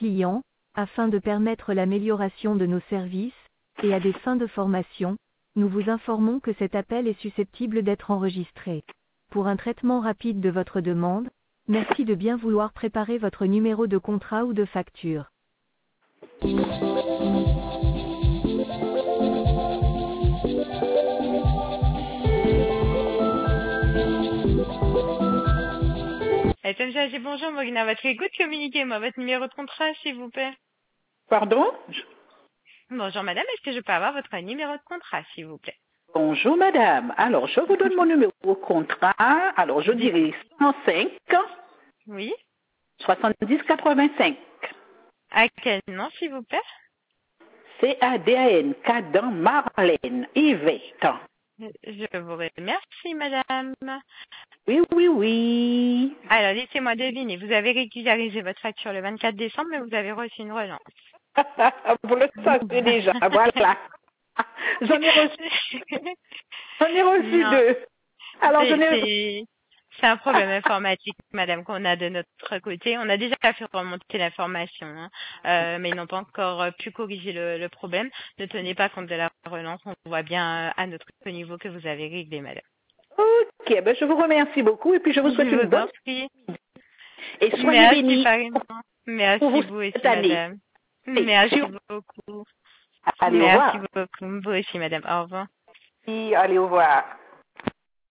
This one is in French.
clients, afin de permettre l'amélioration de nos services, et à des fins de formation, nous vous informons que cet appel est susceptible d'être enregistré. Pour un traitement rapide de votre demande, merci de bien vouloir préparer votre numéro de contrat ou de facture. SMG, bonjour, Morgane, à votre écoute, communiquez-moi votre numéro de contrat, s'il vous plaît. Pardon? Bonjour madame, est-ce que je peux avoir votre numéro de contrat, s'il vous plaît? Bonjour madame. Alors, je vous donne mon numéro de contrat. Alors, je dirais 105 Oui. 70 85. À quel nom, s'il vous plaît? CADAN, Cadan Marlène, Yvette. Je vous remercie, madame. Oui, oui, oui. Alors, laissez-moi deviner, vous avez régularisé votre facture le 24 décembre, mais vous avez reçu une relance. Vous le savez déjà, voilà. J'en ai reçu Non, deux. Alors, je n'ai... c'est un problème informatique, madame, qu'on a de notre côté. On a déjà fait remonter l'information, hein, mais ils n'ont pas encore pu corriger le problème. Ne tenez pas compte de la relance. On voit bien à notre niveau que vous avez réglé, madame. Ok, ben je vous remercie beaucoup et puis je vous souhaite une bonne... Prie. Et soyez bénis. Merci vous aussi, cette année. madame. Merci beaucoup. Allez, au Merci revoir. beaucoup. Vous aussi, madame. Au revoir. Allez, au revoir.